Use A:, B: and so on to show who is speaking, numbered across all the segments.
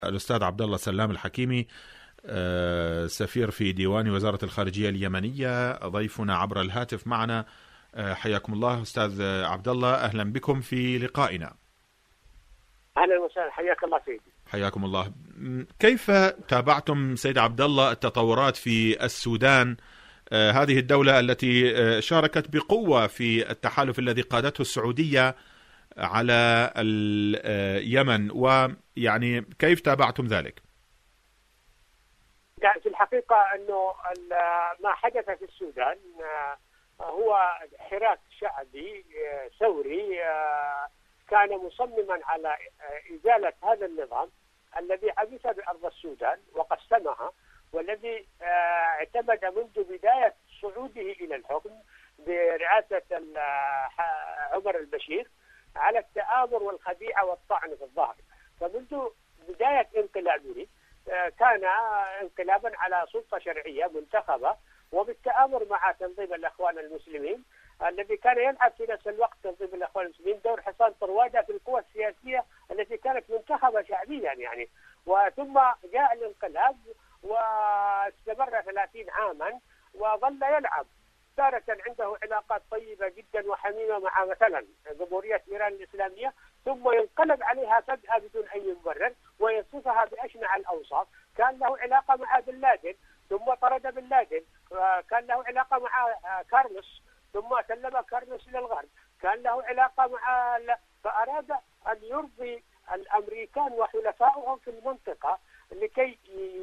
A: الأستاذ عبد الله سلام الحكيمي، سفير في ديوان وزارة الخارجية اليمنية، ضيفنا عبر الهاتف معنا. حياكم الله أستاذ عبد الله، أهلا بكم في لقائنا.
B: أهلا وسهلا، حياك الله سيدي.
A: حياكم الله. كيف تابعتم سيد عبد الله التطورات في السودان، هذه الدولة التي شاركت بقوة في التحالف الذي قادته السعودية على اليمن، ويعني كيف تابعتم ذلك؟
B: في الحقيقة أنه ما حدث في السودان هو حراك شعبي ثوري كان مصمما على إزالة هذا النظام الذي عبث بأرض السودان وقسمها، والذي اعتمد منذ بداية صعوده إلى الحكم برئاسة عمر البشير على التآمر والخديعة والطعن في الظهر. فمنذ بداية انقلابه كان انقلابا على سلطة شرعية منتخبة، وبالتآمر مع تنظيم الأخوان المسلمين الذي كان يلعب في نفس الوقت تنظيم الأخوان المسلمين دور حصان طروادة في القوى السياسية التي كانت منتخبة شعبيا يعني. وثم جاء الانقلاب واستمر 30 عاما وظل يلعب، تارة عنده علاقات طيبة جدا وحميمة مع مثلا جمهورية إيران الإسلامية، ثم ينقلب عليها فجأة بدون أي مبرر ويصفها بأشنع الأوصاف. كان له علاقة مع بن لادن ثم طرد بن لادن، كان له علاقة مع كارلوس ثم سلم كارلوس إلى الغرب، كان له علاقة مع فأراد أن يرضي الأمريكان وحلفائهم في المنطقة لكي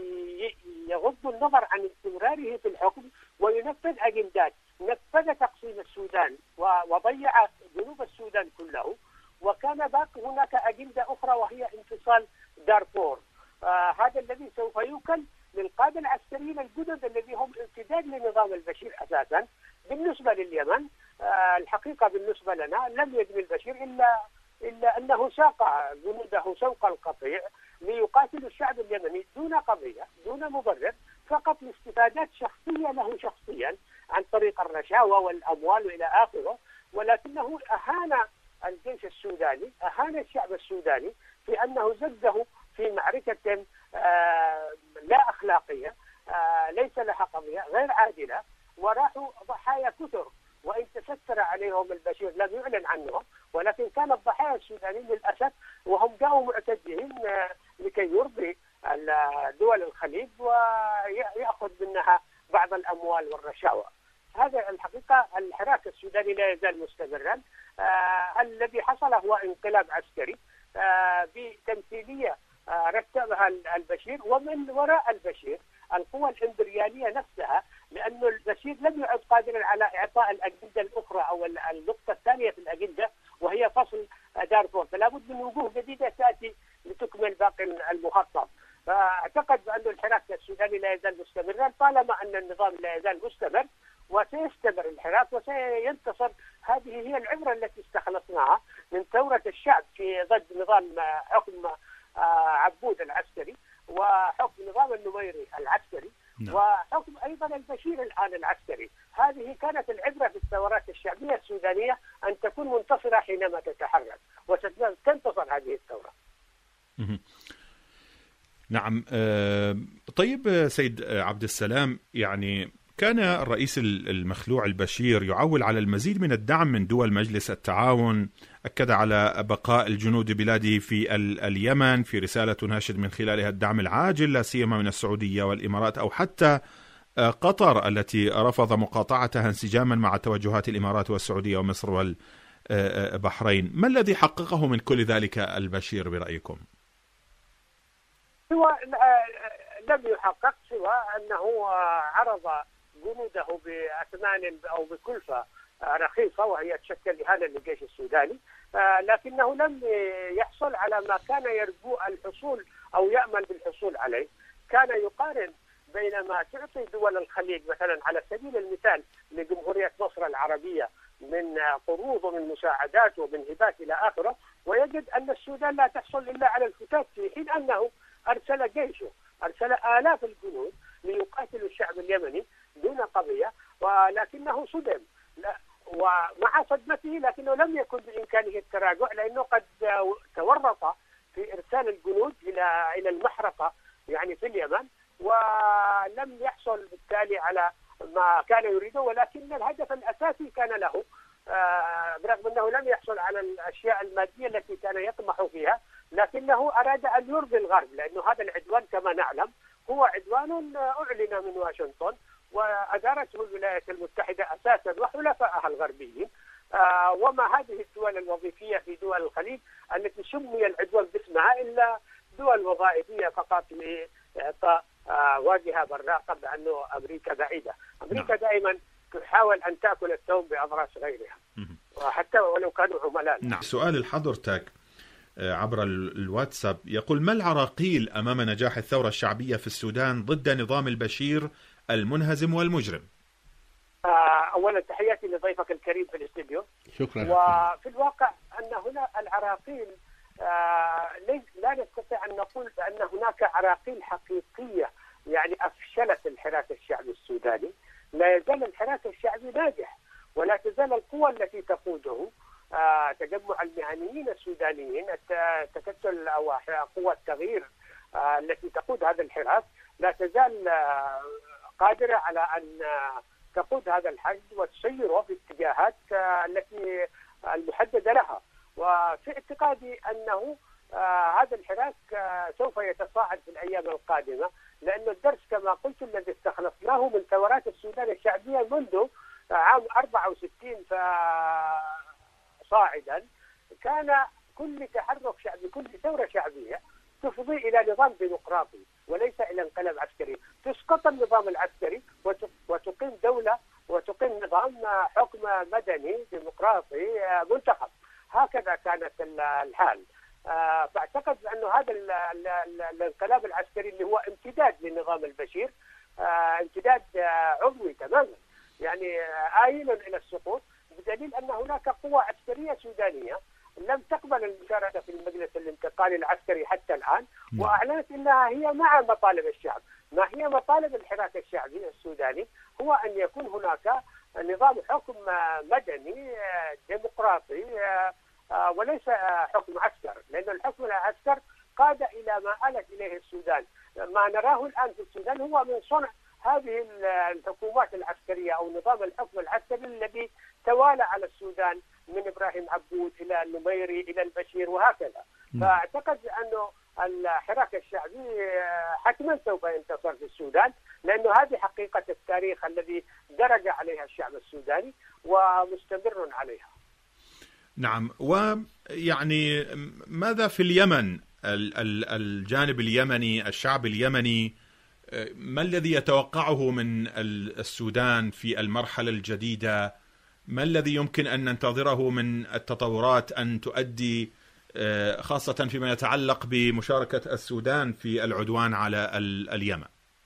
B: يغض النظر عن استمراره في الحكم وينفذ أجندات. نفذ تقسيم السودان وضيع جنوب السودان كله، وكان باقي هناك أجندة أخرى وهي انفصال دارفور. هذا الذي سوف يوكل للقادة العسكريين الجدد الذي هم امتداد لنظام البشير أساسا. بالنسبة لليمن الحقيقة بالنسبة لنا لم يجن البشير إلا أنه ساق جنوده سوق القطيع ليقاتل الشعب اليمني دون قضية دون مبرر، فقط لاستفادات شخصية له شخصيا عن طريق الرشاوى والأموال وإلى آخره. ولكنه أهان الجيش السوداني، أهان الشعب السوداني في أنه زده في معركة لا أخلاقية ليس لها قضية غير عادلة، وراحوا ضحايا كثر. وإن تستر عليهم البشير لم يعلن عنهم، ولكن كان الضحايا السودانيين للأسف وهم جاءوا معتدين لكي يرضي دول الخليج ويأخذ منها بعض الأموال والرشاوى. هذا الحقيقة الحراك السوداني لا يزال مستمرا. الذي حصل هو انقلاب عسكري بتمثيلية رتبها البشير، ومن وراء البشير القوى الإمبريالية نفسها، لأن البشير لم يعد قادرا على إعطاء الأجندة الأخرى أو النقطة الثانية في الأجندة وهي فصل دارفور، فلا بد من وجوه جديدة تأتي لتكمل باقي المخطط. فأعتقد بأن الحراك السوداني لا يزال مستمرا طالما أن النظام لا يزال مستمر، وسيستمر الحراك وسينتصر. هذه هي العبرة التي استخلصناها من ثورة الشعب في ضد نظام حكم عبود العسكري وحكم نظام النميري العسكري وحكم أيضا البشير الآن العسكري. هذه كانت العبرة في الثورات الشعبية السودانية أن تكون منتصرة حينما تتحرك، وستنتصر هذه الثورة.
A: نعم. طيب سيد عبد السلام، يعني كان الرئيس المخلوع البشير يعول على المزيد من الدعم من دول مجلس التعاون، أكد على بقاء الجنود بلاده في اليمن في رسالة تناشد من خلالها الدعم العاجل لا سيما من السعودية والإمارات أو حتى قطر التي رفض مقاطعتها انسجاما مع توجهات الإمارات والسعودية ومصر والبحرين. ما الذي حققه من كل ذلك البشير برأيكم؟
B: هو لم يحقق سوى أنه عرض جنوده بأثمان أو بكلفة رخيصة وهي تشكل إهانة للجيش السوداني، لكنه لم يحصل على ما كان يرجو الحصول أو يأمل بالحصول عليه. كان يقارن بين ما تعطي دول الخليج مثلا على سبيل المثال لجمهورية مصر العربية من قروض ومن مساعدات ومن هبات إلى آخره، ويجد أن السودان لا تحصل إلا على الفتات، في حين أنه أرسل جيشه، أرسل آلاف الجنود ليقاتلوا الشعب اليمني دون قضية، ولكنه صدم. ومع صدمته لكنه لم يكن بإمكانه التراجع، لأنه قد تورط في إرسال الجنود إلى المحرقة يعني في اليمن، ولم يحصل بالتالي على ما كان يريده، ولكن الهدف الأساسي كان له برغم أنه لم يحصل على الأشياء المادية التي كان يطمح فيها، لكنه أراد أن يرضي الغرب، لأنه هذا العدوان كما نعلم هو عدوان أعلن من واشنطن وأدارته الولايات المتحدة أساسا وحلفائها الغربيين، وما هذه الدول الوظيفية في دول الخليج التي سمي العدوان باسمها إلا دول وظائفية فقط لإعطاء واجهة براقة بأنه أمريكا بعيدة. أمريكا دائما تحاول أن تأكل الثوم بأضراس غيرها وحتى ولو كانوا عملاء.
A: نعم. سؤال لحضرتك عبر الواتساب يقول: ما العراقيل أمام نجاح الثورة الشعبية في السودان ضد نظام البشير المنهزم والمجرم؟
B: أولا تحياتي لضيفك الكريم في الاستديو.
C: شكرا.
B: وفي الواقع أن هنا العراقيل لا نستطيع أن نقول بأن هناك عراقيل حقيقية يعني أفشلت الحراك الشعبي السوداني. لا يزال الحراك الشعبي ناجح، ولا تزال القوى التي تقوده تجمع المهنيين السودانيين، تكتل أو قوى التغيير التي تقود هذا الحراك لا تزال قادرة على أن تقود هذا الحشد وتسيره في الاتجاهات التي المحددة لها. وفي اعتقادي أنه هذا الحراك سوف يتصاعد في الأيام القادمة، لأن الدرس كما قلت الذي استخلصناه من ثورات السودان الشعبية منذ عام 64 صاعدا، كان كل تحرك شعبي، كل ثورة شعبية تفضي إلى نظام ديمقراطي وليس إلى انقلاب عسكري، تسقط النظام العسكري وتقيم دولة وتقيم نظام حكم مدني ديمقراطي منتخب. هكذا كانت الحال. فاعتقد أنه هذا الانقلاب العسكري اللي هو امتداد لنظام البشير، امتداد عضوي تماما، يعني آيل إلى السقوط، بدليل أن هناك قوى عسكرية سودانية لم تقبل المشاركة في المجلس الانتقالي العسكري حتى الآن، وأعلنت أنها هي مع مطالب الشعب. ما هي مطالب الحراك الشعبي السوداني؟ هو أن يكون هناك نظام حكم مدني ديمقراطي وليس حكم عسكر، لأن الحكم العسكر قاد إلى ما آلت إليه السودان. ما نراه الآن في السودان هو من صنع هذه الحكومات العسكرية أو نظام الحكم العسكري الذي توالى على السودان من إبراهيم عبود إلى النميري إلى البشير وهكذا. فأعتقد أنه الحراك الشعبي حتما سوف ينتصر في السودان، لأنه هذه حقيقة التاريخ الذي درج عليها الشعب السوداني ومستمر عليها.
A: نعم. ويعني ماذا في اليمن؟ الجانب اليمني، الشعب اليمني، ما الذي يتوقعه من السودان في المرحلة الجديدة؟ ما الذي يمكن أن ننتظره من التطورات أن تؤدي خاصة فيما يتعلق بمشاركة السودان في العدوان على اليمن؟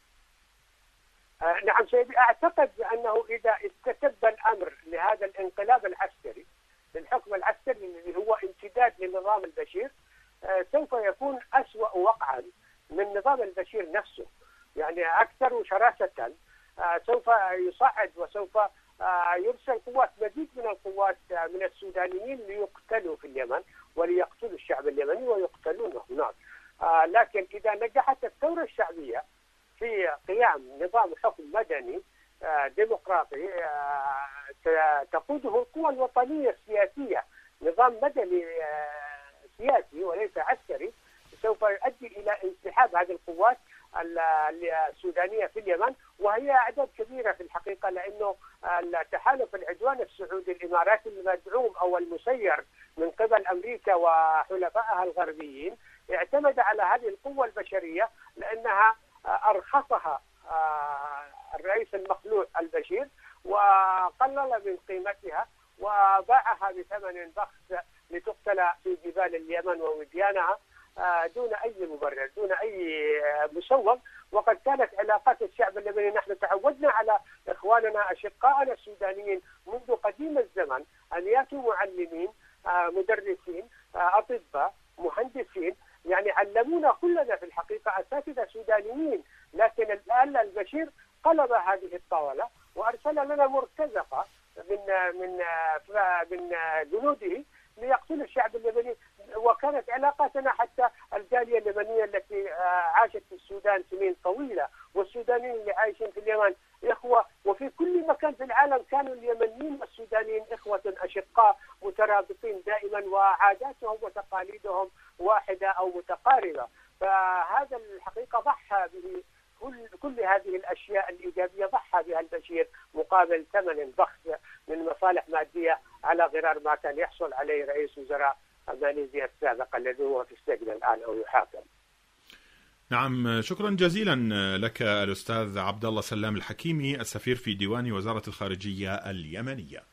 B: نعم سيدي، أعتقد أنه إذا استتب الأمر لهذا الانقلاب العسكري، للحكم العسكري الذي هو امتداد لنظام البشير، سوف يكون أسوأ وقعا من نظام البشير نفسه، يعني أكثر شراسة. سوف يصعد وسوف يرسل قوات، مزيد من القوات من السودانيين ليقتلوا في اليمن وليقتلوا الشعب اليمني ويقتلون هناك. لكن إذا نجحت الثورة الشعبية في قيام نظام حكم مدني ديمقراطي تقوده القوى الوطنية السياسية، نظام مدني سياسي وليس عسكري، سوف يؤدي إلى انسحاب هذه القوات السودانية في اليمن، وهي أعداد كبيرة في الحقيقة، لأنه التحالف العدوان السعودي الإماراتي المدعوم أو المسير من قبل أمريكا وحلفائها الغربيين اعتمد على هذه القوة البشرية، لأنها أرخصها الرئيس المخلوع البشير وقلل من قيمتها وباعها بثمن بخس لتقتل في جبال اليمن ووديانها دون أي مبرر، دون أي مسوغ. وقد كانت علاقات الشعب اليمني، نحن تعودنا على إخواننا أشقائنا السودانيين منذ قديم الزمن أن يأتوا معلمين، مدرسين، أطباء، مهندسين، يعني علمونا كلنا في الحقيقة أساتذة سودانيين. لكن الآن البشير قلب هذه الطاولة وأرسل لنا مرتزقة من جنوده ليقتلوا الشعب اليمني، وكانت علاقاتنا حتى السودان سنين طويلة، والسودانيين اللي عايشين في اليمن إخوة، وفي كل مكان في العالم كانوا اليمنيين والسودانيين إخوة أشقاء مترابطين دائما، وعاداتهم وتقاليدهم واحدة أو متقاربة. فهذا الحقيقة ضحى به كل هذه الأشياء الإيجابية ضحى بها البشير مقابل ثمن بخس من مصالح مادية على غرار ما كان يحصل عليه رئيس وزراء ماليزيا السابق الذي هو في السجن الآن أو يحاكم.
A: نعم، شكرا جزيلا لك الأستاذ عبد الله سلام الحكيمي، السفير في ديوان وزارة الخارجية اليمنية.